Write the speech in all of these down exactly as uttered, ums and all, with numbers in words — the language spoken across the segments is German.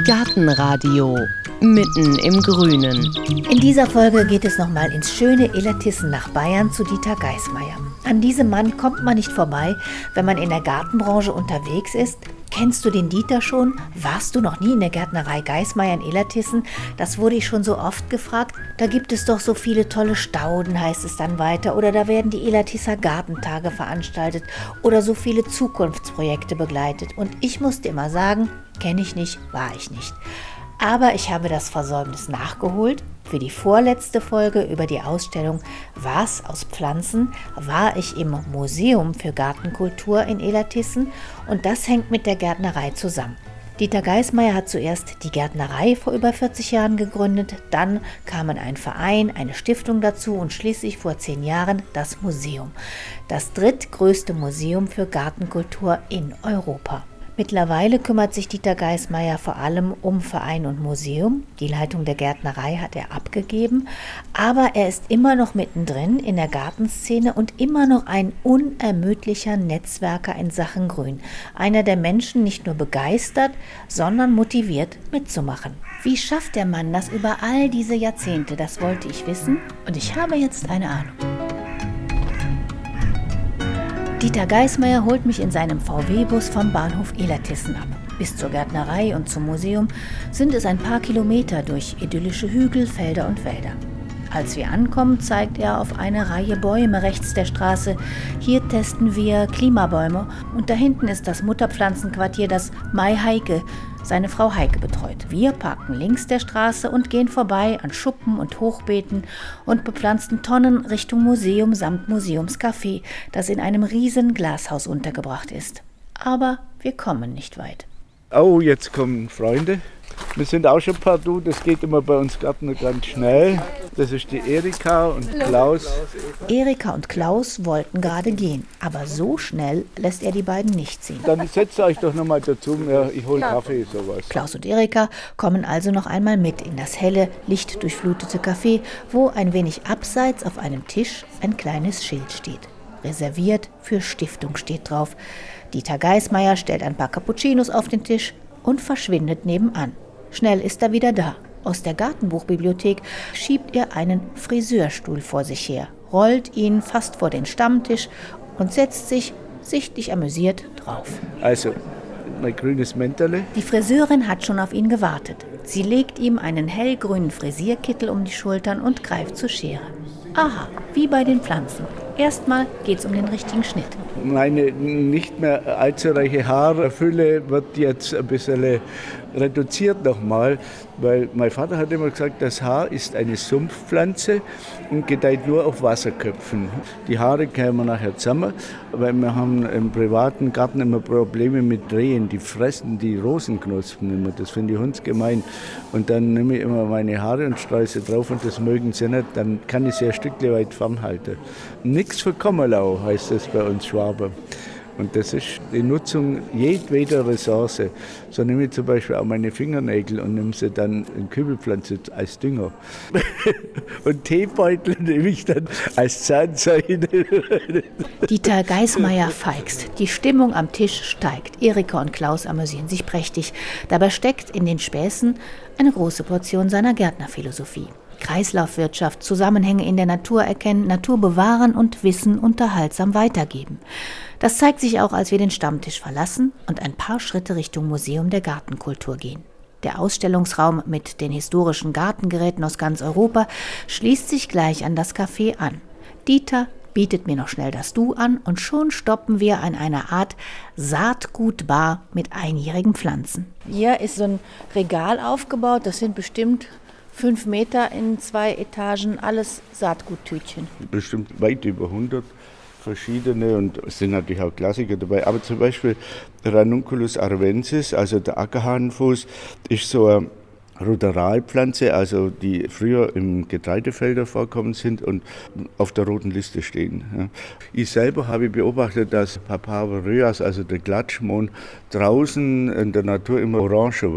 Gartenradio mitten im Grünen. In dieser Folge geht es nochmal ins schöne Illertissen nach Bayern zu Dieter Geismayer. An diesem Mann kommt man nicht vorbei, wenn man in der Gartenbranche unterwegs ist. Kennst du den Dieter schon? Warst du noch nie in der Gärtnerei Geismayer in Illertissen? Das wurde ich schon so oft gefragt. Da gibt es doch so viele tolle Stauden, heißt es dann weiter. Oder da werden die Illertisser Gartentage veranstaltet oder so viele Zukunftsprojekte begleitet. Und ich musste immer sagen, kenne ich nicht, war ich nicht. Aber ich habe das Versäumnis nachgeholt. Für die vorletzte Folge über die Ausstellung Was aus Pflanzen war ich im Museum für Gartenkultur in Illertissen und das hängt mit der Gärtnerei zusammen. Dieter Geismayer hat zuerst die Gärtnerei vor über vierzig Jahren gegründet, dann kamen ein Verein, eine Stiftung dazu und schließlich vor zehn Jahren das Museum. Das drittgrößte Museum für Gartenkultur in Europa. Mittlerweile kümmert sich Dieter Geismayer vor allem um Verein und Museum. Die Leitung der Gärtnerei hat er abgegeben, aber er ist immer noch mittendrin in der Gartenszene und immer noch ein unermüdlicher Netzwerker in Sachen Grün. Einer, der Menschen nicht nur begeistert, sondern motiviert mitzumachen. Wie schafft der Mann das über all diese Jahrzehnte? Das wollte ich wissen und ich habe jetzt eine Ahnung. Dieter Geismayer holt mich in seinem V W-Bus vom Bahnhof Illertissen ab. Bis zur Gärtnerei und zum Museum sind es ein paar Kilometer durch idyllische Hügel, Felder und Wälder. Als wir ankommen, zeigt er auf eine Reihe Bäume rechts der Straße. Hier testen wir Klimabäume und da hinten ist das Mutterpflanzenquartier, das Mai Heike seine Frau Heike betreut. Wir parken links der Straße und gehen vorbei an Schuppen und Hochbeeten und bepflanzten Tonnen Richtung Museum samt Museumscafé, das in einem riesen Glashaus untergebracht ist. Aber wir kommen nicht weit. Oh, jetzt kommen Freunde. Wir sind auch schon partout, das geht immer bei uns Gärtner ganz schnell. Das ist die Erika und Klaus. Erika und Klaus wollten gerade gehen, aber so schnell lässt er die beiden nicht ziehen. Dann setzt euch doch nochmal dazu, ja, ich hole Kaffee, sowas. Klaus und Erika kommen also noch einmal mit in das helle, lichtdurchflutete Café, wo ein wenig abseits auf einem Tisch ein kleines Schild steht. Reserviert für Stiftung steht drauf. Dieter Geismayer stellt ein paar Cappuccinos auf den Tisch und verschwindet nebenan. Schnell ist er wieder da. Aus der Gartenbuchbibliothek schiebt er einen Friseurstuhl vor sich her, rollt ihn fast vor den Stammtisch und setzt sich, sichtlich amüsiert, drauf. Also, mein grünes Mänterle. Die Friseurin hat schon auf ihn gewartet. Sie legt ihm einen hellgrünen Frisierkittel um die Schultern und greift zur Schere. Aha, wie bei den Pflanzen. Erstmal geht's um den richtigen Schnitt. Meine nicht mehr allzu reiche Haarfülle wird jetzt ein bisschen reduziert nochmal, weil mein Vater hat immer gesagt, das Haar ist eine Sumpfpflanze und gedeiht nur auf Wasserköpfen. Die Haare kämen nachher zusammen, weil wir haben im privaten Garten immer Probleme mit Rehen, die fressen die Rosenknospen immer, das finde ich hundsgemein. Und dann nehme ich immer meine Haare und streue sie drauf und das mögen sie nicht, dann kann ich sie ein Stückchen weit fernhalten. Nichts für Kommerlau heißt das bei uns Schwaben. Und das ist die Nutzung jedweder Ressource. So nehme ich zum Beispiel auch meine Fingernägel und nehme sie dann in Kübelpflanze als Dünger. Und Teebeutel nehme ich dann als Zahnseide. Dieter Geismayer feigst. Die Stimmung am Tisch steigt. Erika und Klaus amüsieren sich prächtig. Dabei steckt in den Späßen eine große Portion seiner Gärtnerphilosophie. Kreislaufwirtschaft, Zusammenhänge in der Natur erkennen, Natur bewahren und Wissen unterhaltsam weitergeben. Das zeigt sich auch, als wir den Stammtisch verlassen und ein paar Schritte Richtung Museum der Gartenkultur gehen. Der Ausstellungsraum mit den historischen Gartengeräten aus ganz Europa schließt sich gleich an das Café an. Dieter bietet mir noch schnell das Du an und schon stoppen wir an einer Art Saatgutbar mit einjährigen Pflanzen. Hier ist so ein Regal aufgebaut, das sind bestimmt Fünf Meter in zwei Etagen, alles Saatguttütchen. Bestimmt weit über hundert verschiedene und es sind natürlich auch Klassiker dabei. Aber zum Beispiel Ranunculus arvensis, also der Ackerhahnenfuß, ist so eine Ruderalpflanze, also die früher im Getreidefelder vorkommen sind und auf der roten Liste stehen. Ja. Ich selber habe beobachtet, dass Papaver rheas, also der Klatschmohn, draußen in der Natur immer oranger wird.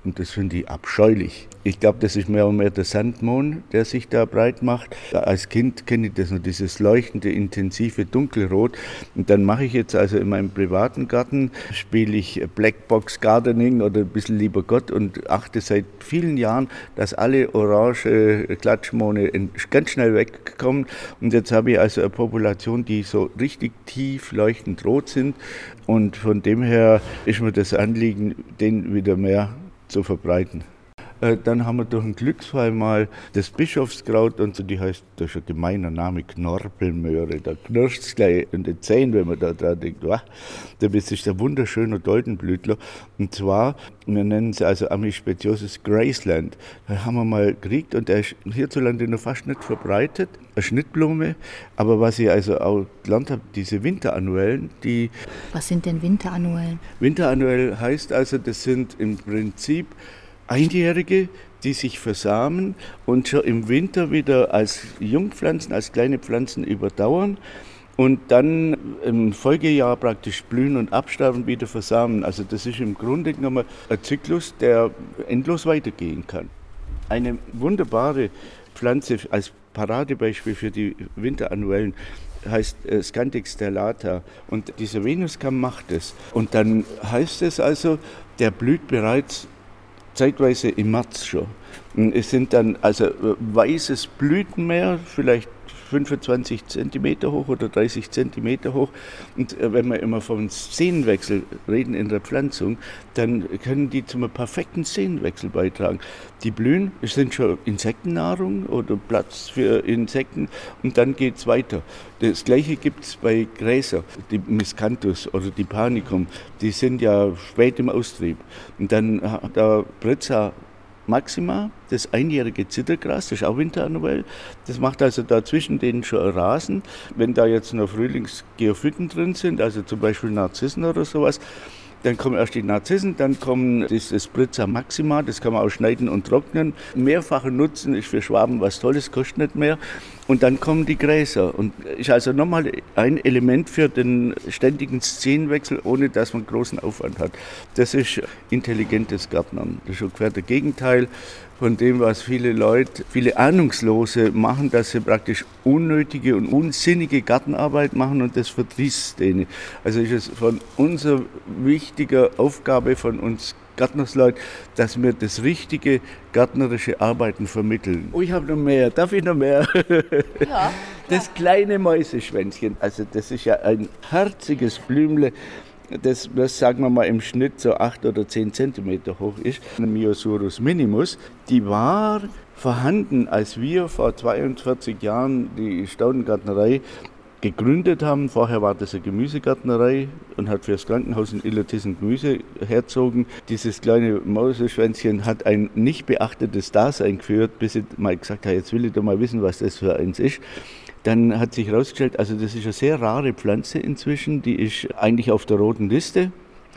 und das finde ich abscheulich. Ich glaube, das ist mehr und mehr der Sandmohn, der sich da breit macht. Als Kind kenne ich das noch, dieses leuchtende, intensive Dunkelrot. Und dann mache ich jetzt also in meinem privaten Garten, spiele ich Blackbox Gardening oder ein bisschen lieber Gott und achte seit vielen Jahren, dass alle orange Klatschmohne ganz schnell wegkommen. Und jetzt habe ich also eine Population, die so richtig tief leuchtend rot sind. Und von dem her ist mir das Anliegen, den wieder mehr zu verbreiten. Dann haben wir durch einen Glücksfall mal das Bischofskraut und so, die heißt, das ist ein gemeiner Name, Knorpelmöhre. Da knirscht es gleich in den Zähnen, wenn man da dran denkt, wow, das ist ein wunderschöner Doldenblütler. Und zwar, wir nennen sie also Amispetiosus Graceland. Da haben wir mal gekriegt und der ist hierzulande noch fast nicht verbreitet. Eine Schnittblume, aber was ich also auch gelernt habe, diese Winterannuellen, die... Was sind denn Winterannuellen? Winterannuell heißt also, das sind im Prinzip Einjährige, die sich versamen und schon im Winter wieder als Jungpflanzen, als kleine Pflanzen überdauern und dann im Folgejahr praktisch blühen und absterben, wieder versamen. Also das ist im Grunde genommen ein Zyklus, der endlos weitergehen kann. Eine wunderbare Pflanze als Paradebeispiel für die Winterannuellen heißt äh, Scantix stellata und dieser Venuskamm macht es. Und dann heißt es also, der blüht bereits zeitweise im März schon. Es sind dann also weißes Blütenmeer, vielleicht fünfundzwanzig Zentimeter hoch oder dreißig Zentimeter hoch. Und wenn wir immer vom Szenenwechsel reden in der Pflanzung, dann können die zum perfekten Szenenwechsel beitragen. Die blühen, es sind schon Insektennahrung oder Platz für Insekten und dann geht es weiter. Das Gleiche gibt es bei Gräsern, die Miscanthus oder die Panicum, die sind ja spät im Austrieb. Und dann der Brizza Maxima, das einjährige Zittergras, das ist auch winterannuell. Das macht also da zwischen denen schon einen Rasen. Wenn da jetzt noch Frühlingsgeophyten drin sind, also zum Beispiel Narzissen oder sowas, dann kommen erst die Narzissen, dann kommt das, das Brizza Maxima, das kann man auch schneiden und trocknen. Mehrfachen Nutzen ist für Schwaben was Tolles, kostet nicht mehr. Und dann kommen die Gräser und ist also nochmal ein Element für den ständigen Szenenwechsel, ohne dass man großen Aufwand hat. Das ist intelligentes Gärtnern. Das ist ungefähr das Gegenteil von dem, was viele Leute, viele Ahnungslose machen, dass sie praktisch unnötige und unsinnige Gartenarbeit machen und das verdrießt denen. Also ist es von unserer wichtigen Aufgabe von uns Gärtnersleute, dass wir das richtige gärtnerische Arbeiten vermitteln. Oh, ich habe noch mehr. Darf ich noch mehr? Ja. Das kleine Mäuseschwänzchen, also das ist ja ein herziges Blümle, das, das sagen wir mal im Schnitt so acht oder zehn Zentimeter hoch ist, eine Myosurus minimus, die war vorhanden, als wir vor zweiundvierzig Jahren die Staudengärtnerei gegründet haben. Vorher war das eine Gemüsegärtnerei und hat für das Krankenhaus in Illertissen Gemüse herzogen. Dieses kleine Mauseschwänzchen hat ein nicht beachtetes Dasein geführt, bis ich mal gesagt habe, jetzt will ich doch mal wissen, was das für eins ist. Dann hat sich herausgestellt, also das ist eine sehr rare Pflanze inzwischen, die ist eigentlich auf der roten Liste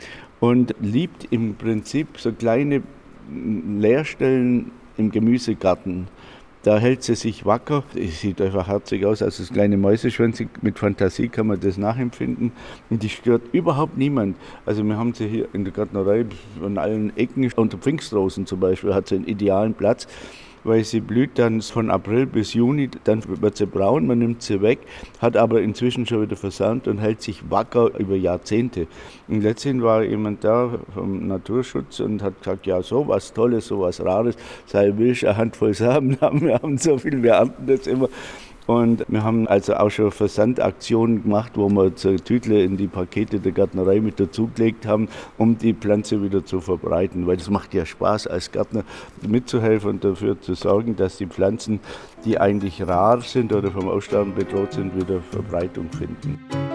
und liebt im Prinzip so kleine Leerstellen im Gemüsegarten. Da hält sie sich wacker, es sieht einfach herzig aus, also das kleine Mäuseschwänzchen, mit Fantasie kann man das nachempfinden und die stört überhaupt niemand. Also wir haben sie hier in der Gärtnerei an allen Ecken, unter Pfingstrosen zum Beispiel hat sie einen idealen Platz, weil sie blüht dann von April bis Juni, dann wird sie braun, man nimmt sie weg, hat aber inzwischen schon wieder versandt und hält sich wacker über Jahrzehnte. Und letztendlich war jemand da vom Naturschutz und hat gesagt, ja, so was Tolles, so was Rares, sei willst eine Handvoll Samen haben, wir haben so viel, wir ernten das immer. Und wir haben also auch schon Versandaktionen gemacht, wo wir zur Tütle in die Pakete der Gärtnerei mit dazugelegt haben, um die Pflanze wieder zu verbreiten. Weil das macht ja Spaß, als Gärtner mitzuhelfen und dafür zu sorgen, dass die Pflanzen, die eigentlich rar sind oder vom Aussterben bedroht sind, wieder Verbreitung finden.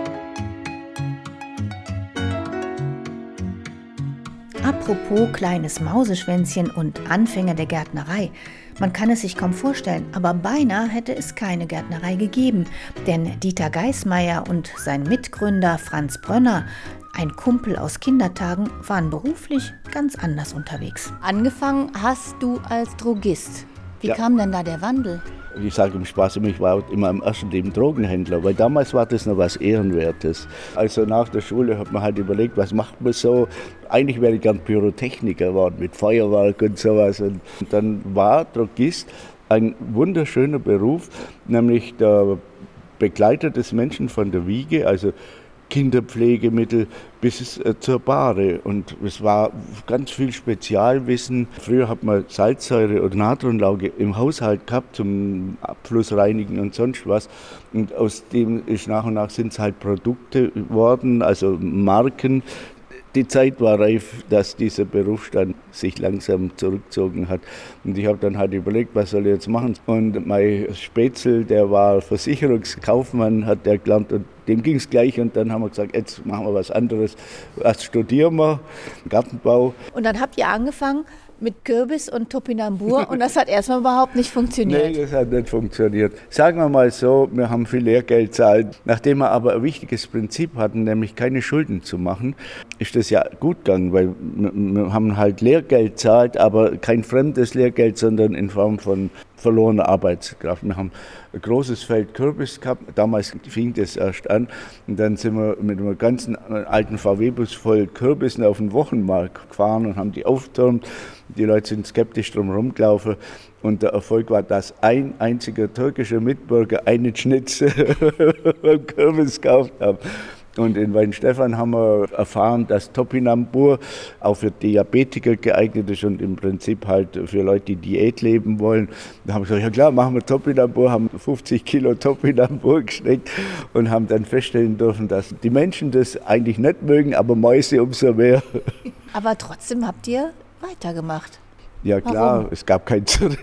Apropos kleines Mauseschwänzchen und Anfänger der Gärtnerei. Man kann es sich kaum vorstellen, aber beinahe hätte es keine Gärtnerei gegeben. Denn Dieter Geismeier und sein Mitgründer Franz Brönner, ein Kumpel aus Kindertagen, waren beruflich ganz anders unterwegs. Angefangen hast du als Drogist. Wie Ja. kam denn da der Wandel? ich sage im Spaß, ich war immer am ersten Leben Drogenhändler, weil damals war das noch was Ehrenwertes. Also nach der Schule hat man halt überlegt, was macht man so? Eigentlich wäre ich gern Pyrotechniker geworden mit Feuerwerk und sowas. Und dann war Drogist ein wunderschöner Beruf, nämlich der Begleiter des Menschen von der Wiege, also Kinderpflegemittel bis äh, zur Bahre. Und es war ganz viel Spezialwissen. Früher hat man Salzsäure oder Natronlauge im Haushalt gehabt zum Abflussreinigen und sonst was. Und aus dem ist nach und nach sind es halt Produkte geworden, also Marken. Die Zeit war reif, dass dieser Berufsstand sich langsam zurückgezogen hat. Und ich habe dann halt überlegt, was soll ich jetzt machen? Und mein Spätzl, der war Versicherungskaufmann, hat der gelernt und dem ging es gleich. Und dann haben wir gesagt, jetzt machen wir was anderes. Erst studieren wir Gartenbau. Und dann habt ihr angefangen mit Kürbis und Topinambur und das hat erstmal überhaupt nicht funktioniert. Nee, das hat nicht funktioniert. Sagen wir mal so, wir haben viel Lehrgeld gezahlt. Nachdem wir aber ein wichtiges Prinzip hatten, nämlich keine Schulden zu machen, ist das ja gut gegangen, weil wir, wir haben halt Lehrgeld gezahlt, aber kein fremdes Lehrgeld, sondern in Form von verlorener Arbeitskraft. Wir haben ein großes Feld Kürbis gehabt, damals fing das erst an und dann sind wir mit einem ganzen alten V W-Bus voll Kürbissen auf den Wochenmarkt gefahren und haben die aufgetürmt. Die Leute sind skeptisch drum rumgelaufen und der Erfolg war, dass ein einziger türkischer Mitbürger einen Schnitzel beim Kürbis gekauft hat. Und in Weinstefan haben wir erfahren, dass Topinambur auch für Diabetiker geeignet ist und im Prinzip halt für Leute, die Diät leben wollen. Da haben wir gesagt, ja klar, machen wir Topinambur, haben fünfzig Kilo Topinambur gesteckt und haben dann feststellen dürfen, dass die Menschen das eigentlich nicht mögen, aber Mäuse umso mehr. Aber trotzdem habt ihr weitergemacht. Ja klar, Warum? es gab kein Zurück.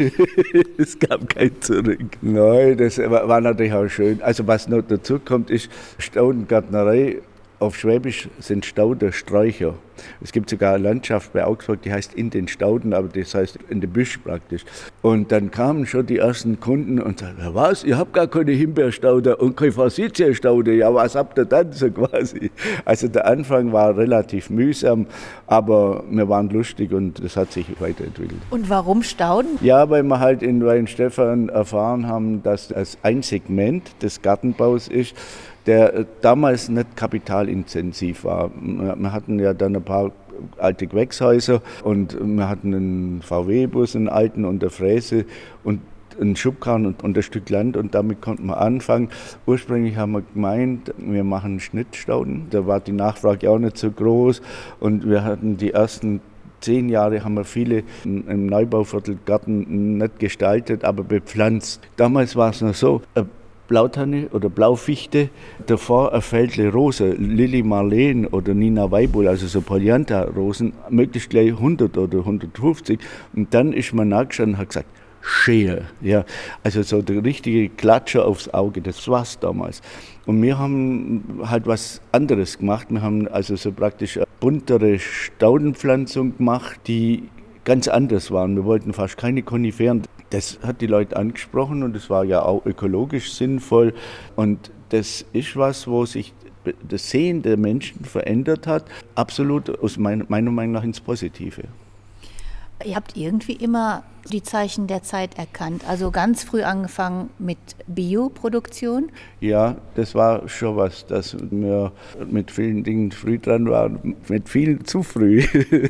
es gab kein Zurück. Nein, das war, war natürlich auch schön. Also was noch dazu kommt, ist Staudengärtnerei. Auf Schwäbisch sind Stauder Sträucher. Es gibt sogar eine Landschaft bei Augsburg, die heißt in den Stauden, aber das heißt in den Büsch praktisch. Und dann kamen schon die ersten Kunden und sagten, was, ihr habt gar keine Himbeerstaude und keine Forsythia-Staude, ja was habt ihr dann so quasi? Also der Anfang war relativ mühsam, aber wir waren lustig und das hat sich weiterentwickelt. Und warum Stauden? Ja, weil wir halt in Weinstefan erfahren haben, dass das ein Segment des Gartenbaus ist, der damals nicht kapitalintensiv war. Wir hatten ja dann ein paar alte Gewächshäuser und wir hatten einen V W-Bus, einen alten und eine Fräse und einen Schubkarren und, und ein Stück Land und damit konnten wir anfangen. Ursprünglich haben wir gemeint, wir machen Schnittstauden. Da war die Nachfrage auch nicht so groß und wir hatten die ersten Zehn Jahre haben wir viele im Neubauviertel Garten nicht gestaltet, aber bepflanzt. Damals war es noch so, Blautanne oder Blaufichte, davor ein Feldle Rose, Lili Marleen oder Nina Weibul, also so Polyantha-Rosen, möglichst gleich hundert oder hundertfünfzig. Und dann ist man nachgeschaut und hat gesagt, Schere, ja, also so der richtige Klatscher aufs Auge, das war's damals. Und wir haben halt was anderes gemacht, wir haben also so praktisch eine buntere Staudenpflanzung gemacht, die ganz anders waren. Wir wollten fast keine Koniferen. Das hat die Leute angesprochen und es war ja auch ökologisch sinnvoll. Und das ist was, wo sich das Sehen der Menschen verändert hat, absolut aus meiner Meinung nach ins Positive. Ihr habt irgendwie immer die Zeichen der Zeit erkannt, also ganz früh angefangen mit Bioproduktion. Ja, das war schon was, dass wir mit vielen Dingen früh dran waren, mit viel zu früh.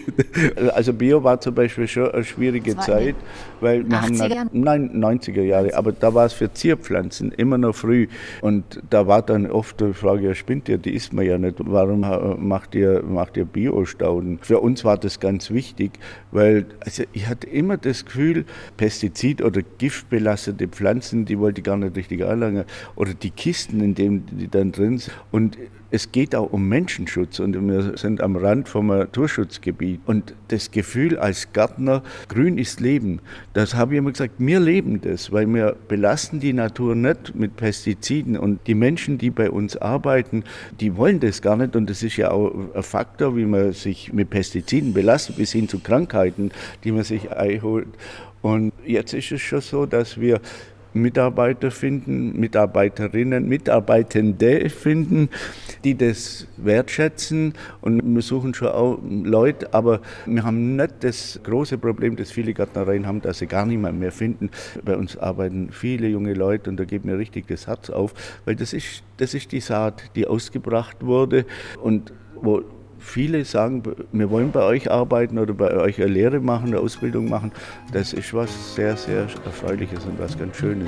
Also Bio war zum Beispiel schon eine schwierige Zeit, weil wir achtziger? haben, nein, neunziger Jahre, aber da war es für Zierpflanzen immer noch früh und da war dann oft die Frage, ja spinnt ihr, die isst man ja nicht, warum macht ihr, macht ihr Bio-Stauden? Für uns war das ganz wichtig, weil also ich hatte immer das Gefühl, Pestizid- oder giftbelastete Pflanzen, die wollte ich gar nicht richtig anlangen, oder die Kisten, in denen die dann drin sind. Und es geht auch um Menschenschutz und wir sind am Rand vom Naturschutzgebiet. Und das Gefühl als Gärtner, grün ist Leben, das habe ich immer gesagt, wir leben das, weil wir belasten die Natur nicht mit Pestiziden. Und die Menschen, die bei uns arbeiten, die wollen das gar nicht. Und das ist ja auch ein Faktor, wie man sich mit Pestiziden belastet, bis hin zu Krankheiten, die man sich einholt. Und jetzt ist es schon so, dass wir Mitarbeiter finden, Mitarbeiterinnen, Mitarbeitende finden, die das wertschätzen. Und wir suchen schon auch Leute, aber wir haben nicht das große Problem, das viele Gärtnereien haben, dass sie gar niemanden mehr finden. Bei uns arbeiten viele junge Leute und da geht mir richtig das Herz auf, weil das ist, das ist die Saat, die ausgebracht wurde und wo viele sagen, wir wollen bei euch arbeiten oder bei euch eine Lehre machen, eine Ausbildung machen. Das ist was sehr, sehr Erfreuliches und was ganz Schönes.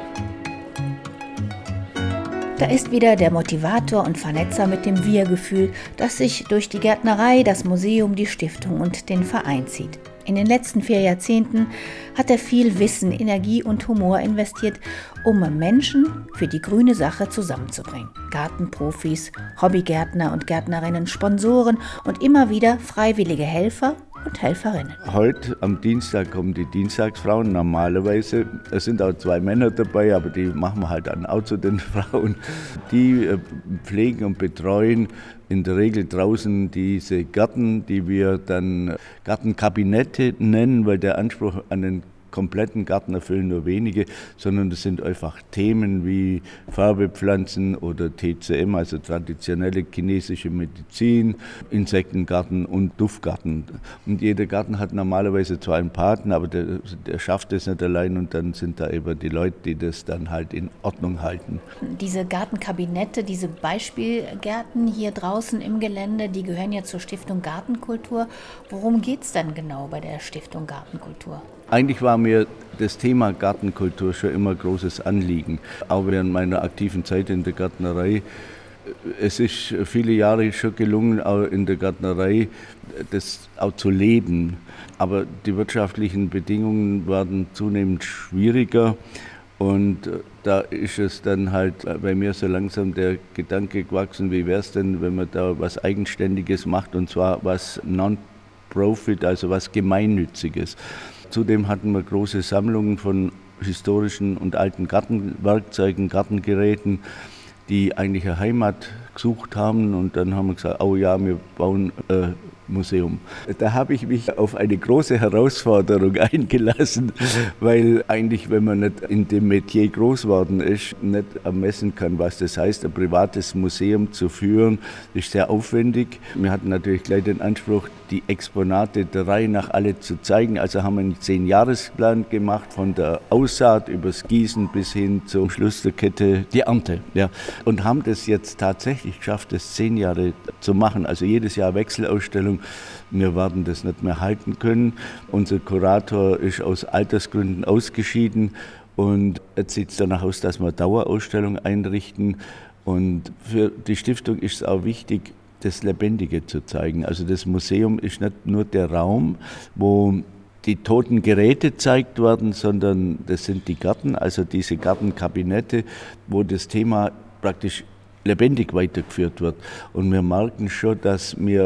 Da ist wieder der Motivator und Vernetzer mit dem Wir-Gefühl, das sich durch die Gärtnerei, das Museum, die Stiftung und den Verein zieht. In den letzten vier Jahrzehnten hat er viel Wissen, Energie und Humor investiert, um Menschen für die grüne Sache zusammenzubringen. Gartenprofis, Hobbygärtner und Gärtnerinnen, Sponsoren und immer wieder freiwillige Helfer und Helferinnen. Heute am Dienstag kommen die Dienstagsfrauen. Normalerweise, es sind auch zwei Männer dabei, aber die machen wir halt dann auch zu den Frauen. Die pflegen und betreuen in der Regel draußen diese Gärten, die wir dann Gartenkabinette nennen, weil der Anspruch an den kompletten Garten erfüllen nur wenige, sondern das sind einfach Themen wie Farbepflanzen oder T C M, also traditionelle chinesische Medizin, Insektengarten und Duftgarten. Und jeder Garten hat normalerweise zwar einen Paten, aber der, der schafft es nicht allein und dann sind da eben die Leute, die das dann halt in Ordnung halten. Diese Gartenkabinette, diese Beispielgärten hier draußen im Gelände, die gehören ja zur Stiftung Gartenkultur. Worum geht es dann genau bei der Stiftung Gartenkultur? Eigentlich war mir das Thema Gartenkultur schon immer ein großes Anliegen, auch während meiner aktiven Zeit in der Gärtnerei. Es ist viele Jahre schon gelungen, auch in der Gärtnerei das auch zu leben. Aber die wirtschaftlichen Bedingungen werden zunehmend schwieriger und da ist es dann halt bei mir so langsam der Gedanke gewachsen, wie wäre es denn, wenn man da was Eigenständiges macht und zwar was Non-Profit, also was Gemeinnütziges. Zudem hatten wir große Sammlungen von historischen und alten Gartenwerkzeugen, Gartengeräten, die eigentlich eine Heimat gesucht haben. Und dann haben wir gesagt, oh ja, wir bauen ein Museum. Da habe ich mich auf eine große Herausforderung eingelassen, weil eigentlich, wenn man nicht in dem Metier groß geworden ist, nicht ermessen kann, was das heißt, ein privates Museum zu führen, ist sehr aufwendig. Wir hatten natürlich gleich den Anspruch, die Exponate der Reihe nach alle zu zeigen. Also haben wir einen Zehn-Jahresplan gemacht, von der Aussaat übers Gießen bis hin zum Schluss der Kette, die Ernte. Ja. Und haben das jetzt tatsächlich geschafft, das zehn Jahre zu machen. Also jedes Jahr Wechselausstellung. Wir werden das nicht mehr halten können. Unser Kurator ist aus Altersgründen ausgeschieden und jetzt sieht es danach aus, dass wir Dauerausstellung einrichten. Und für die Stiftung ist es auch wichtig, das Lebendige zu zeigen. Also das Museum ist nicht nur der Raum, wo die toten Geräte gezeigt werden, sondern das sind die Gärten, also diese Gartenkabinette, wo das Thema praktisch lebendig weitergeführt wird. Und wir merken schon, dass wir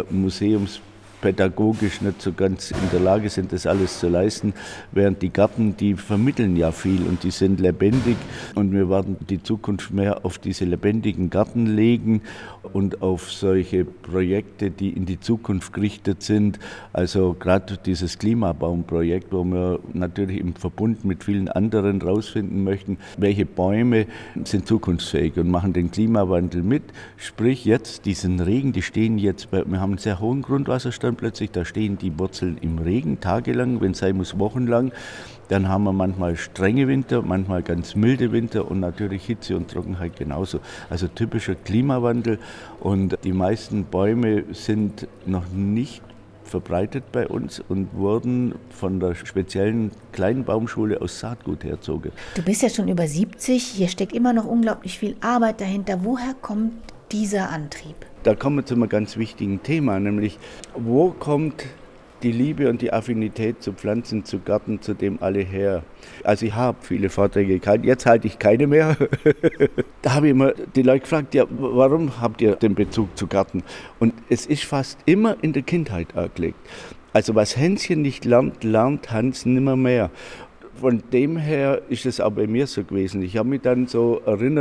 museumspädagogisch nicht so ganz in der Lage sind, das alles zu leisten, während die Gärten, die vermitteln ja viel und die sind lebendig und wir werden die Zukunft mehr auf diese lebendigen Gärten legen und auf solche Projekte, die in die Zukunft gerichtet sind. Also gerade dieses Klimabaumprojekt, wo wir natürlich im Verbund mit vielen anderen rausfinden möchten, welche Bäume sind zukunftsfähig und machen den Klimawandel mit. Sprich jetzt diesen Regen, die stehen jetzt, bei, wir haben einen sehr hohen Grundwasserstand plötzlich, da stehen die Wurzeln im Regen tagelang, wenn es sein muss wochenlang. Dann haben wir manchmal strenge Winter, manchmal ganz milde Winter und natürlich Hitze und Trockenheit genauso. Also typischer Klimawandel und die meisten Bäume sind noch nicht verbreitet bei uns und wurden von der speziellen kleinen Baumschule aus Saatgut herzogen. Du bist ja schon über siebzig, hier steckt immer noch unglaublich viel Arbeit dahinter. Woher kommt dieser Antrieb? Da kommen wir zu einem ganz wichtigen Thema, nämlich wo kommt die Liebe und die Affinität zu Pflanzen, zu Garten, zu dem alle her. Also ich habe viele Vorträge gehalten, jetzt halte ich keine mehr. Da habe ich immer die Leute gefragt, ja, warum habt ihr den Bezug zu Garten? Und es ist fast immer in der Kindheit angelegt. Also was Hänschen nicht lernt, lernt Hans nimmer mehr. Von dem her ist es auch bei mir so gewesen. Ich habe mich dann so erinnert,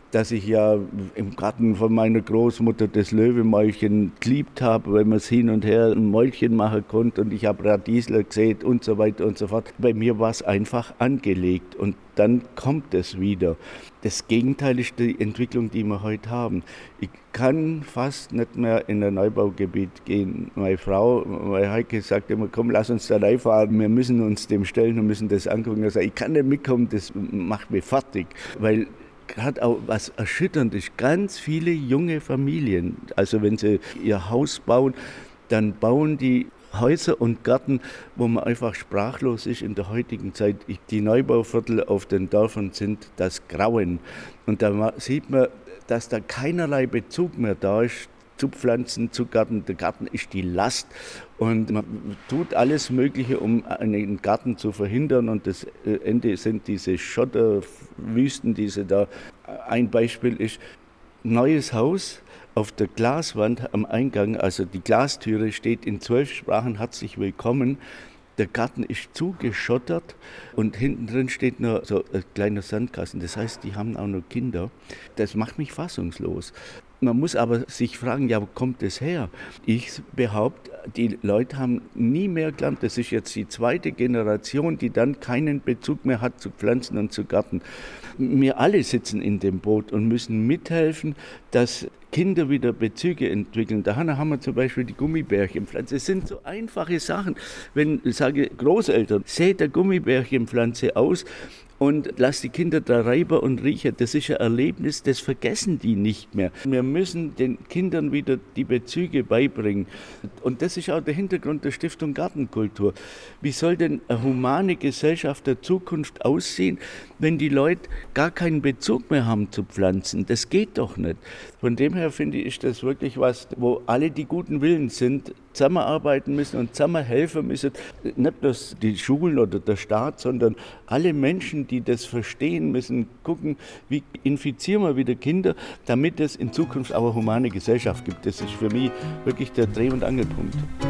dass ich ja im Garten von meiner Großmutter das Löwemäulchen geliebt habe, weil man es hin und her ein Mäulchen machen konnte und ich habe Radiesler gesät und so weiter und so fort. Bei mir war es einfach angelegt und dann kommt es wieder. Das Gegenteil ist die Entwicklung, die wir heute haben. Ich kann fast nicht mehr in ein Neubaugebiet gehen. Meine Frau, meine Heike sagt immer, komm, lass uns da reinfahren, wir müssen uns dem stellen und müssen das angucken. Ich sage, ich kann nicht mitkommen, das macht mich fertig, weil gerade auch was erschütternd ist, ganz viele junge Familien, also wenn sie ihr Haus bauen, dann bauen die Häuser und Gärten, wo man einfach sprachlos ist in der heutigen Zeit. Die Neubauviertel auf den Dörfern sind das Grauen. Und da sieht man, dass da keinerlei Bezug mehr da ist zu Pflanzen, zu Garten. Der Garten ist die Last und man tut alles Mögliche, um einen Garten zu verhindern und das Ende sind diese Schotterwüsten, diese da. Ein Beispiel ist, neues Haus, auf der Glaswand am Eingang, also die Glastüre steht in zwölf Sprachen herzlich willkommen. Der Garten ist zugeschottert und hinten drin steht nur so ein kleiner Sandkasten. Das heißt, die haben auch noch Kinder. Das macht mich fassungslos. Man muss aber sich fragen, ja, wo kommt das her? Ich behaupte, die Leute haben nie mehr gelernt. Das ist jetzt die zweite Generation, die dann keinen Bezug mehr hat zu Pflanzen und zu Garten. Wir alle sitzen in dem Boot und müssen mithelfen, dass Kinder wieder Bezüge entwickeln. Da haben wir zum Beispiel die Gummibärchenpflanze. Das sind so einfache Sachen. Wenn ich sage, Großeltern, seht der Gummibärchenpflanze aus und lasst die Kinder da reiben und riechen. Das ist ein Erlebnis, das vergessen die nicht mehr. Wir müssen den Kindern wieder die Bezüge beibringen. Und das ist auch der Hintergrund der Stiftung Gartenkultur. Wie soll denn eine humane Gesellschaft der Zukunft aussehen, wenn die Leute gar keinen Bezug mehr haben zu Pflanzen? Das geht doch nicht. Von dem her finde ich, ist das wirklich was, wo alle, die guten Willens sind, zusammenarbeiten müssen und zusammen helfen müssen. Nicht bloß die Schulen oder der Staat, sondern alle Menschen, die das verstehen, müssen gucken, wie infizieren wir wieder Kinder, damit es in Zukunft auch eine humane Gesellschaft gibt. Das ist für mich wirklich der Dreh- und Angelpunkt.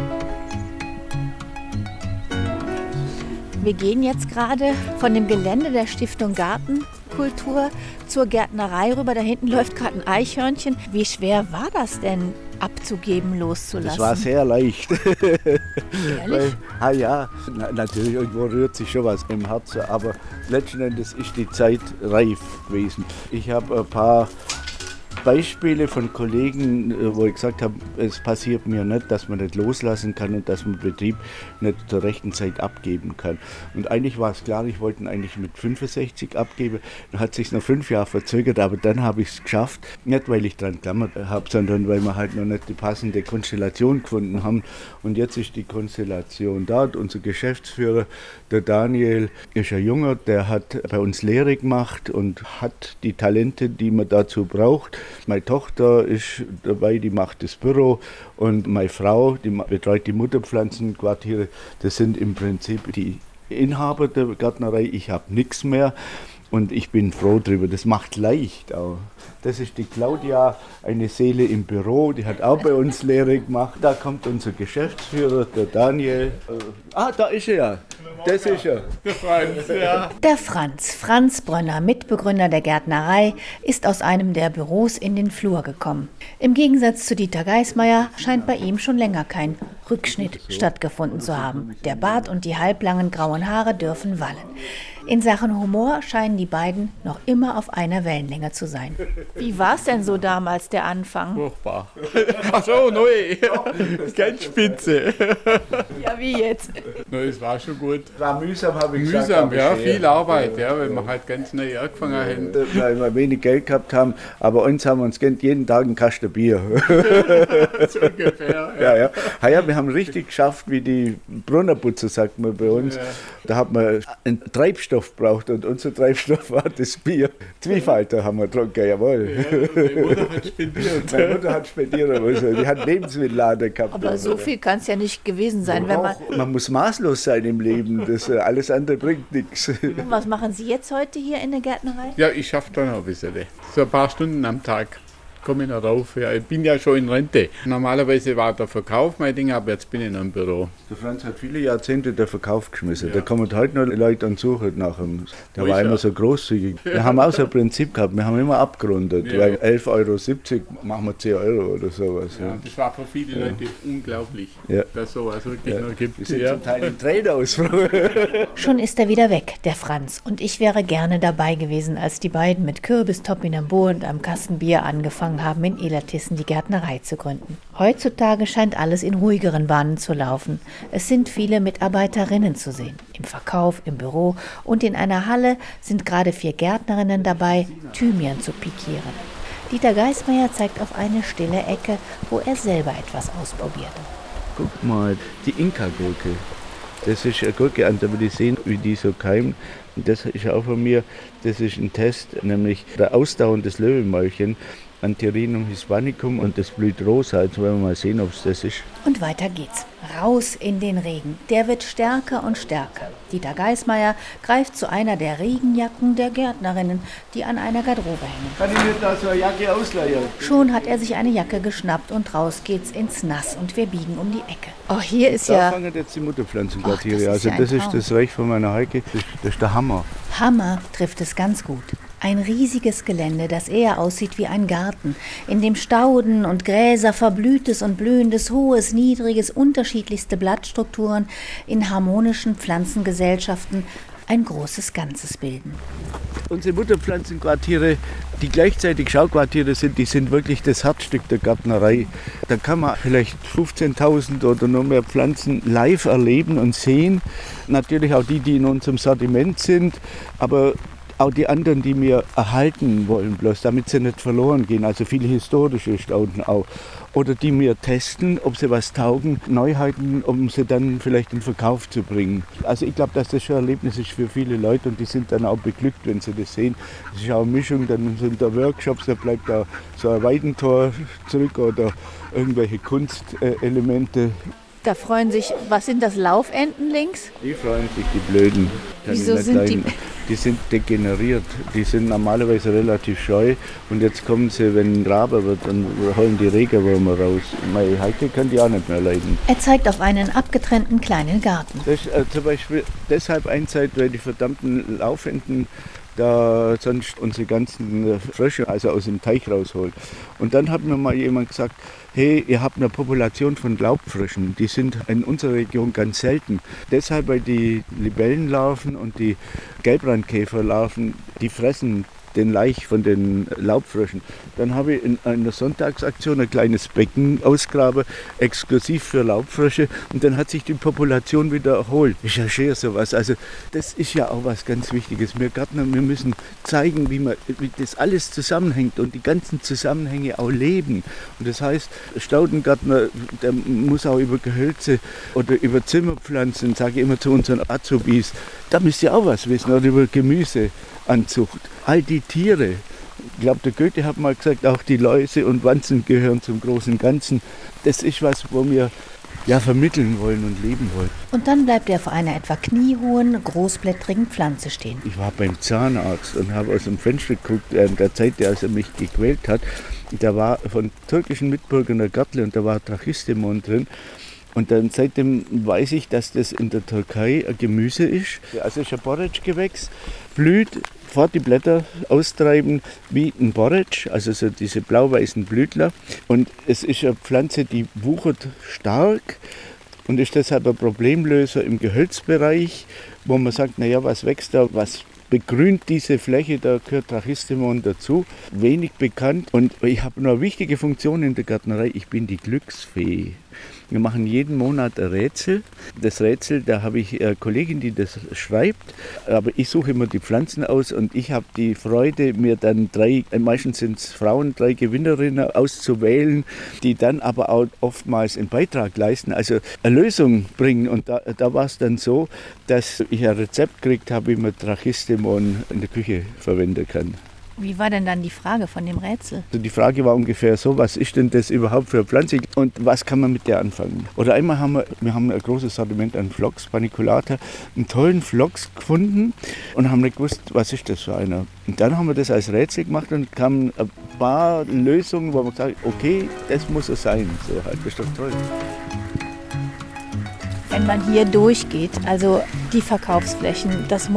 Wir gehen jetzt gerade von dem Gelände der Stiftung Gartenkultur zur Gärtnerei rüber. Da hinten läuft gerade ein Eichhörnchen. Wie schwer war das denn, abzugeben, loszulassen? Das war sehr leicht. Ehrlich? Weil, ah ja, na, natürlich, irgendwo rührt sich schon was im Herzen, aber letzten Endes ist die Zeit reif gewesen. Ich habe ein paar Beispiele von Kollegen, wo ich gesagt habe, es passiert mir nicht, dass man nicht loslassen kann und dass man Betrieb nicht zur rechten Zeit abgeben kann. Und eigentlich war es klar, ich wollte ihn eigentlich mit fünfundsechzig abgeben. Dann hat es sich noch fünf Jahre verzögert, aber dann habe ich es geschafft. Nicht, weil ich dran geklammert habe, sondern weil wir halt noch nicht die passende Konstellation gefunden haben. Und jetzt ist die Konstellation da. Unser Geschäftsführer, der Daniel, ist ein Junger, der hat bei uns Lehre gemacht und hat die Talente, die man dazu braucht. Meine Tochter ist dabei, die macht das Büro und meine Frau, die betreut die Mutterpflanzenquartiere. Das sind im Prinzip die Inhaber der Gärtnerei. Ich habe nichts mehr und ich bin froh drüber. Das macht leicht auch. Das ist die Claudia, eine Seele im Büro, die hat auch bei uns Lehre gemacht. Da kommt unser Geschäftsführer, der Daniel. Ah, da ist er. Das ist er. Der Franz, ja. Der Franz, Franz Brönner, Mitbegründer der Gärtnerei, ist aus einem der Büros in den Flur gekommen. Im Gegensatz zu Dieter Geismeier scheint bei ihm schon länger kein Rückschnitt stattgefunden zu haben. Der Bart und die halblangen grauen Haare dürfen wallen. In Sachen Humor scheinen die beiden noch immer auf einer Wellenlänge zu sein. Wie war es denn so damals, der Anfang? Furchtbar. Ach so, neu. Ganz spitze. Ja, wie jetzt? No, es war schon gut. War mühsam, habe ich gesagt. Mühsam, ja, aber schwer. viel Arbeit, ja, weil wir halt ganz neu angefangen haben. Weil wir wenig Geld gehabt haben, aber uns haben wir uns gönnt jeden Tag einen Kasten Bier. So ungefähr. Ja. Ja, ja. Ah, ja, wir haben richtig geschafft, wie die Brunnerputzer, sagt man bei uns. Ja. Da hat man einen Treibstoff braucht und unser Treibstoff war das Bier. Zwiefalter haben wir getrunken, jawohl. Ja, meine Mutter hat spendiert. Meine Mutter hat spendieren müssen. Die hat Lebensmittelladen gehabt. Aber so viel kann es ja nicht gewesen sein, wenn man... Man muss maßlos sein im Leben. Das, alles andere bringt nichts. Und was machen Sie jetzt heute hier in der Gärtnerei? Ja, ich schaffe da noch ein bisschen. So ein paar Stunden am Tag. komme ich noch rauf. Ja, ich bin ja schon in Rente. Normalerweise war der Verkauf mein Ding, aber jetzt bin ich noch im Büro. Der Franz hat viele Jahrzehnte den Verkauf geschmissen. Ja. Da kommen heute noch Leute und suchen nach ihm. Der Wo war ist immer er? so großzügig. Wir haben auch so ein Prinzip gehabt, wir haben immer abgerundet. Ja. Weil elf Euro siebzig machen wir zehn Euro oder sowas. Ja, Ja. das war für viele Leute unglaublich, Ja. dass sowas wirklich Ja. noch Wir gibt. sind Ja. zum Teil in Tränen ausfroh. Schon ist er wieder weg, der Franz. Und ich wäre gerne dabei gewesen, als die beiden mit Kürbis, Topinambour und einem Kasten Bier angefangen haben, in Illertissen die Gärtnerei zu gründen. Heutzutage scheint alles in ruhigeren Bahnen zu laufen. Es sind viele Mitarbeiterinnen zu sehen. Im Verkauf, im Büro und in einer Halle sind gerade vier Gärtnerinnen dabei, Thymian zu pikieren. Dieter Geismeier zeigt auf eine stille Ecke, wo er selber etwas ausprobiert. Guck mal, die Inka-Gurke. Das ist eine Gurke, an der wir sehen, wie die so keimt. Und das ist auch von mir, das ist ein Test, nämlich der Ausdauer des Löwenmäulchen, Antherinum hispanicum, und das blüht rosa. Jetzt wollen wir mal sehen, ob es das ist. Und weiter geht's. Raus in den Regen. Der wird stärker und stärker. Dieter Geismeier greift zu einer der Regenjacken der Gärtnerinnen, die an einer Garderobe hängen. Kann ich mir da so eine Jacke ausleihen? Schon hat er sich eine Jacke geschnappt und raus geht's ins Nass und wir biegen um die Ecke. Oh, hier ist Da ja fangen jetzt die Mutterpflanzenquartiere. Ach, das ist Also ja ein das ist Traum. das Reich von meiner Heike, das, das ist der Hammer. Hammer, trifft es ganz gut. Ein riesiges Gelände, das eher aussieht wie ein Garten, in dem Stauden und Gräser, verblühtes und blühendes, hohes, niedriges, unterschiedlichste Blattstrukturen in harmonischen Pflanzengesellschaften ein großes Ganzes bilden. Unsere Mutterpflanzenquartiere, die gleichzeitig Schauquartiere sind, die sind wirklich das Herzstück der Gärtnerei. Da kann man vielleicht fünfzehntausend oder noch mehr Pflanzen live erleben und sehen. Natürlich auch die, die in unserem Sortiment sind, aber auch die anderen, die wir erhalten wollen, bloß damit sie nicht verloren gehen. Also viele historische Stauden auch. Oder die wir testen, ob sie was taugen, Neuheiten, um sie dann vielleicht in den Verkauf zu bringen. Also ich glaube, dass das schon ein Erlebnis ist für viele Leute und die sind dann auch beglückt, wenn sie das sehen. Das ist auch eine Mischung, dann sind da Workshops, da bleibt da so ein Weidentor zurück oder irgendwelche Kunstelemente. Da freuen sich, was sind das, Laufenten links? Die freuen sich, die Blöden. Kann Wieso ich nicht sind die- leiden. Die sind degeneriert. Die sind normalerweise relativ scheu. Und jetzt kommen sie, wenn Raber wird, und holen die Regenwürmer raus. Meine Heike kann die auch nicht mehr leiden. Er zeigt auf einen abgetrennten kleinen Garten. Das ist äh, zum Beispiel deshalb Einzeit, weil die verdammten Laufenten da sonst unsere ganzen äh, Frösche also aus dem Teich rausholt. Und dann hat mir mal jemand gesagt, hey, ihr habt eine Population von Laubfröschen, die sind in unserer Region ganz selten. Deshalb, weil die Libellenlarven und die Gelbrandkäferlarven, die fressen den Laich von den Laubfröschen. Dann habe ich in einer Sonntagsaktion ein kleines Becken ausgraben, exklusiv für Laubfrösche, und dann hat sich die Population wieder erholt. Ist ja schön sowas. Also das ist ja auch was ganz Wichtiges. Wir Gärtner, wir müssen zeigen, wie, man, wie das alles zusammenhängt und die ganzen Zusammenhänge auch leben. Und das heißt, Staudengärtner, der muss auch über Gehölze oder über Zimmerpflanzen, sage ich immer zu unseren Azubis, da müsst ihr auch was wissen, oder über Gemüseanzucht. All die Tiere, ich glaube, der Goethe hat mal gesagt, auch die Läuse und Wanzen gehören zum großen Ganzen. Das ist was, wo wir ja vermitteln wollen und leben wollen. Und dann bleibt er vor einer etwa kniehohen, großblättrigen Pflanze stehen. Ich war beim Zahnarzt und habe aus dem Fenster geguckt, während der Zeit, als er mich gequält hat. Da war von türkischen Mitbürgern der Gärtle und da war Trachistemon drin. Und dann seitdem weiß ich, dass das in der Türkei ein Gemüse ist. Also es ist ein Borretsch-Gewächs, blüht, fort die Blätter austreiben wie ein Borretsch, also so diese blau-weißen Blütler. Und es ist eine Pflanze, die wuchert stark und ist deshalb ein Problemlöser im Gehölzbereich, wo man sagt, naja, was wächst da, was begrünt diese Fläche, da gehört Trachistemon dazu. Wenig bekannt, und ich habe noch eine wichtige Funktion in der Gärtnerei, ich bin die Glücksfee. Wir machen jeden Monat ein Rätsel. Das Rätsel, da habe ich eine Kollegin, die das schreibt, aber ich suche immer die Pflanzen aus und ich habe die Freude, mir dann drei, meistens sind es Frauen, drei Gewinnerinnen auszuwählen, die dann aber auch oftmals einen Beitrag leisten, also eine Lösung bringen. Und da, da war es dann so, dass ich ein Rezept gekriegt habe, wie man Trachistemon in der Küche verwenden kann. Wie war denn dann die Frage von dem Rätsel? Also die Frage war ungefähr so, was ist denn das überhaupt für eine Pflanze und was kann man mit der anfangen? Oder einmal haben wir, wir haben ein großes Sortiment an Phlox, Paniculata, einen tollen Phlox gefunden und haben nicht gewusst, was ist das für einer. Und dann haben wir das als Rätsel gemacht und kamen ein paar Lösungen, wo man gesagt hat, okay, das muss es sein. So halt, das ist doch toll. Wenn man hier durchgeht, also die Verkaufsflächen, das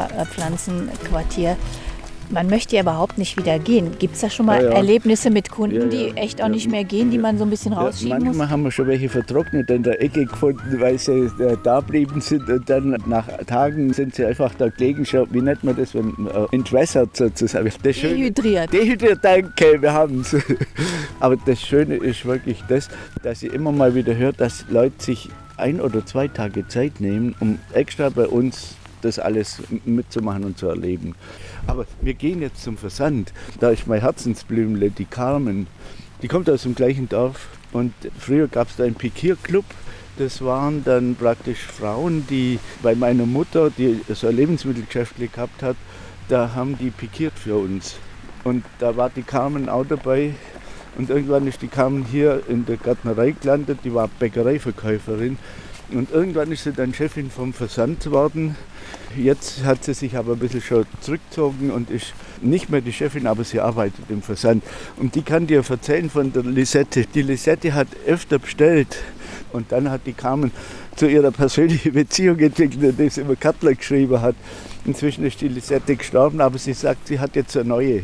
Mutterpflanzenquartier, man möchte ja überhaupt nicht wieder gehen. Gibt es da schon mal ja, ja. Erlebnisse mit Kunden, ja, ja. die echt auch nicht mehr gehen, die man so ein bisschen rausschieben ja, manchmal muss? haben wir schon welche vertrocknet in der Ecke gefunden, weil sie äh, da geblieben sind und dann nach Tagen sind sie einfach da gelegen. Schon, wie nennt man das, wenn äh, entwässert sozusagen? Das Schöne, Dehydriert. Dehydriert, danke, wir haben es. Aber das Schöne ist wirklich das, dass ich immer mal wieder höre, dass Leute sich ein oder zwei Tage Zeit nehmen, um extra bei uns das alles mitzumachen und zu erleben. Aber wir gehen jetzt zum Versand. Da ist mein Herzensblümle, die Carmen. Die kommt aus dem gleichen Dorf. Und früher gab es da einen Pikierclub. Das waren dann praktisch Frauen, die bei meiner Mutter, die so ein Lebensmittelgeschäft gehabt hat, da haben die pikiert für uns. Und da war die Carmen auch dabei. Und irgendwann ist die Carmen hier in der Gärtnerei gelandet. Die war Bäckereiverkäuferin. Und irgendwann ist sie dann Chefin vom Versand geworden. Jetzt hat sie sich aber ein bisschen schon zurückgezogen und ist nicht mehr die Chefin, aber sie arbeitet im Versand. Und die kann dir erzählen von der Lisette. Die Lisette hat öfter bestellt und dann hat die Carmen zu ihrer persönlichen Beziehung entwickelt, die sie über Kattler geschrieben hat. Inzwischen ist die Lisette gestorben, aber sie sagt, sie hat jetzt eine neue,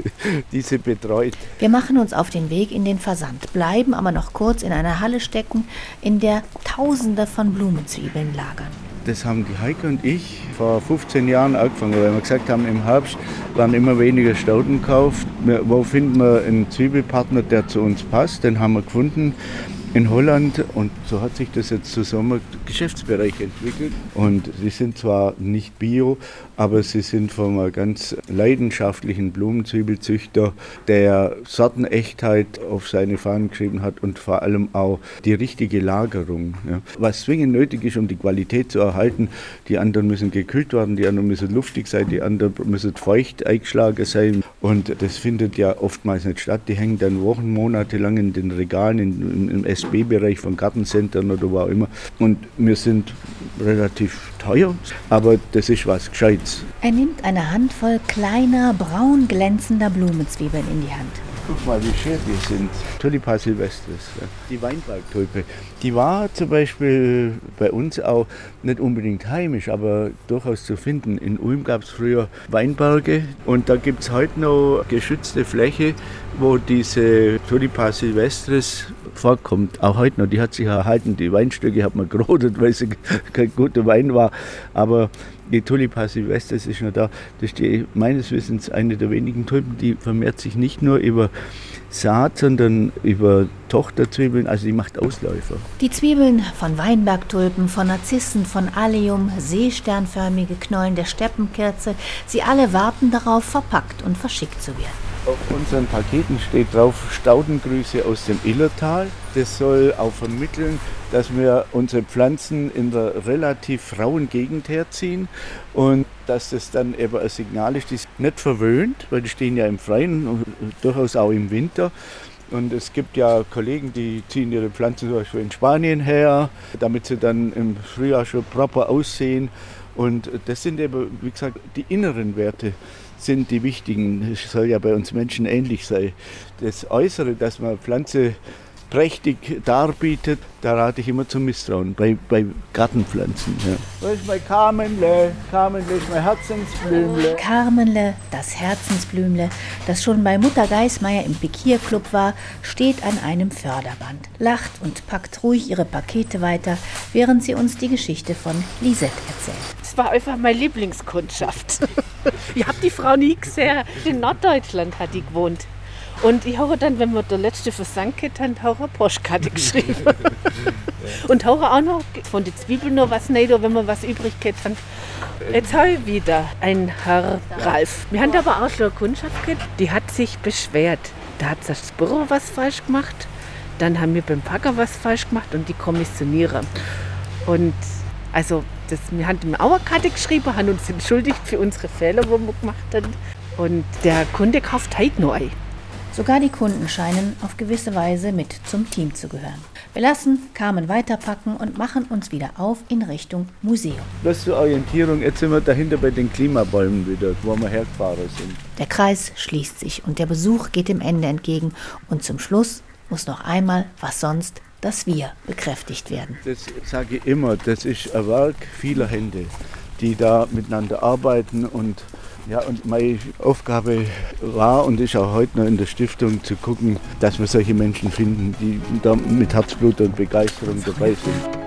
die sie betreut. Wir machen uns auf den Weg in den Versand, bleiben aber noch kurz in einer Halle stecken, in der Tausende von Blumenzwiebeln lagern. Das haben die Heike und ich vor fünfzehn Jahren angefangen, weil wir gesagt haben, im Herbst werden immer weniger Stauden gekauft. Wo finden wir einen Zwiebelpartner, der zu uns passt? Den haben wir gefunden in Holland und so hat sich das jetzt zusammen Geschäftsbereich entwickelt. Und sie sind zwar nicht bio, aber sie sind von einem ganz leidenschaftlichen Blumenzwiebelzüchter, der Sortenechtheit auf seine Fahnen geschrieben hat und vor allem auch die richtige Lagerung. Ja. Was zwingend nötig ist, um die Qualität zu erhalten. Die anderen müssen gekühlt werden, die anderen müssen luftig sein, die anderen müssen feucht eingeschlagen sein. Und das findet ja oftmals nicht statt. Die hängen dann Wochen, Monate lang in den Regalen, in, im S B-Bereich von Gartencentern oder wo auch immer. Und wir sind relativ teuer, aber das ist was Gescheites. Er nimmt eine Handvoll kleiner, braun glänzender Blumenzwiebeln in die Hand. Guck mal, wie schön die sind. Tulipa silvestris, die Weinbergtulpe. Die war zum Beispiel bei uns auch nicht unbedingt heimisch, aber durchaus zu finden. In Ulm gab es früher Weinberge und da gibt es heute noch geschützte Fläche, wo diese Tulipa silvestris vorkommt. Auch heute noch, die hat sich erhalten. Die Weinstöcke hat man gerodet, weil sie kein guter Wein war. Aber die Tulipa silvestris ist noch da. Das ist die, meines Wissens eine der wenigen Tulpen, die vermehrt sich nicht nur über Saat, sondern über Tochterzwiebeln, also die macht Ausläufer. Die Zwiebeln von Weinbergtulpen, von Narzissen, von Allium, seesternförmige Knollen der Steppenkerze, sie alle warten darauf, verpackt und verschickt zu werden. Auf unseren Paketen steht drauf Staudengrüße aus dem Illertal. Das soll auch vermitteln, dass wir unsere Pflanzen in der relativ rauen Gegend herziehen und dass das dann eben ein Signal ist, das nicht verwöhnt, weil die stehen ja im Freien und durchaus auch im Winter. Und es gibt ja Kollegen, die ziehen ihre Pflanzen zum Beispiel in Spanien her, damit sie dann im Frühjahr schon proper aussehen. Und das sind eben, wie gesagt, die inneren Werte sind die wichtigen. Es soll ja bei uns Menschen ähnlich sein. Das Äußere, dass man Pflanze prächtig darbietet, da rate ich immer zum Misstrauen, bei, bei Gartenpflanzen. Ja. Das ist mein Carmenle, Carmenle ist mein Herzensblümle. Carmenle, das Herzensblümle, das schon bei Mutter Geismeier im Pikierclub war, steht an einem Förderband, lacht und packt ruhig ihre Pakete weiter, während sie uns die Geschichte von Lisette erzählt. Es war einfach meine Lieblingskundschaft. Ich habe die Frau nie gesehen. In Norddeutschland hat die gewohnt. Und ich habe dann, wenn wir der letzte Versand gehabt haben, auch eine Postkarte geschrieben. Und habe auch noch von den Zwiebeln noch was nicht, wenn wir was übrig gehabt haben. Jetzt habe ich wieder einen Herr Ralf. Wir haben aber auch schon eine Kundschaft gehabt, die hat sich beschwert. Da hat das Büro was falsch gemacht, dann haben wir beim Packer was falsch gemacht und die Kommissionierer. Und also das, wir haben ihm auch eine Karte geschrieben, haben uns entschuldigt für unsere Fehler, die wir gemacht haben. Und der Kunde kauft Teig noch ein. Sogar die Kunden scheinen auf gewisse Weise mit zum Team zu gehören. Wir lassen Carmen weiterpacken und machen uns wieder auf in Richtung Museum. Das zur Orientierung, jetzt sind wir dahinter bei den Klimabäumen wieder, wo wir hergefahren sind. Der Kreis schließt sich und der Besuch geht dem Ende entgegen. Und zum Schluss muss noch einmal, was sonst, das Wir bekräftigt werden. Das sage ich immer, das ist ein Werk vieler Hände, die da miteinander arbeiten. Und, ja, und meine Aufgabe war und ist auch heute noch in der Stiftung zu gucken, dass wir solche Menschen finden, die da mit Herzblut und Begeisterung dabei sind.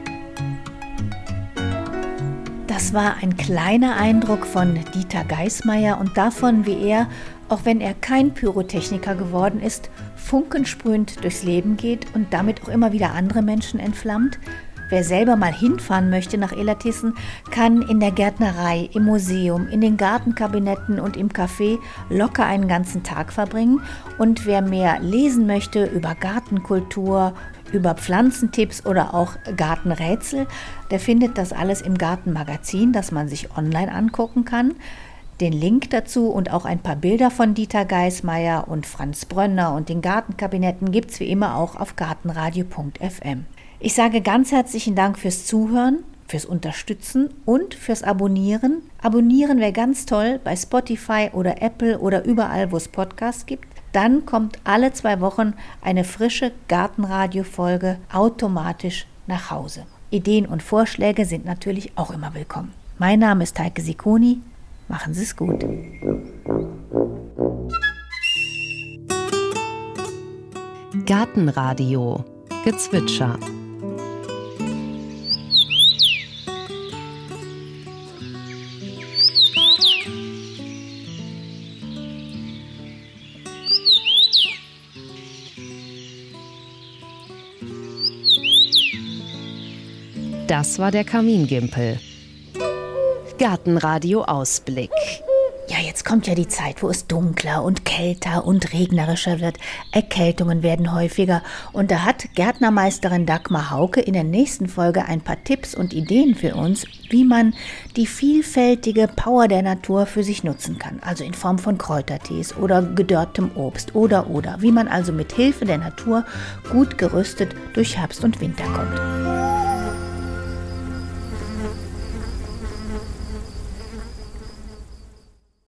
Das war ein kleiner Eindruck von Dieter Geismeier und davon, wie er, auch wenn er kein Pyrotechniker geworden ist, funkensprühend durchs Leben geht und damit auch immer wieder andere Menschen entflammt. Wer selber mal hinfahren möchte nach Illertissen, kann in der Gärtnerei, im Museum, in den Gartenkabinetten und im Café locker einen ganzen Tag verbringen. Und wer mehr lesen möchte über Gartenkultur, über Pflanzentipps oder auch Gartenrätsel, der findet das alles im Gartenmagazin, das man sich online angucken kann. Den Link dazu und auch ein paar Bilder von Dieter Geismeier und Franz Brönner und den Gartenkabinetten gibt's wie immer auch auf gartenradio punkt f m. Ich sage ganz herzlichen Dank fürs Zuhören, fürs Unterstützen und fürs Abonnieren. Abonnieren wäre ganz toll bei Spotify oder Apple oder überall, wo es Podcasts gibt. Dann kommt alle zwei Wochen eine frische Gartenradio-Folge automatisch nach Hause. Ideen und Vorschläge sind natürlich auch immer willkommen. Mein Name ist Heike Sicconi. Machen Sie es gut. Gartenradio Gezwitscher. Das war der Kamingimpel. Gartenradio Ausblick. Ja, jetzt kommt ja die Zeit, wo es dunkler und kälter und regnerischer wird. Erkältungen werden häufiger. Und da hat Gärtnermeisterin Dagmar Hauke in der nächsten Folge ein paar Tipps und Ideen für uns, wie man die vielfältige Power der Natur für sich nutzen kann. Also in Form von Kräutertees oder gedörrtem Obst oder oder. Wie man also mit Hilfe der Natur gut gerüstet durch Herbst und Winter kommt.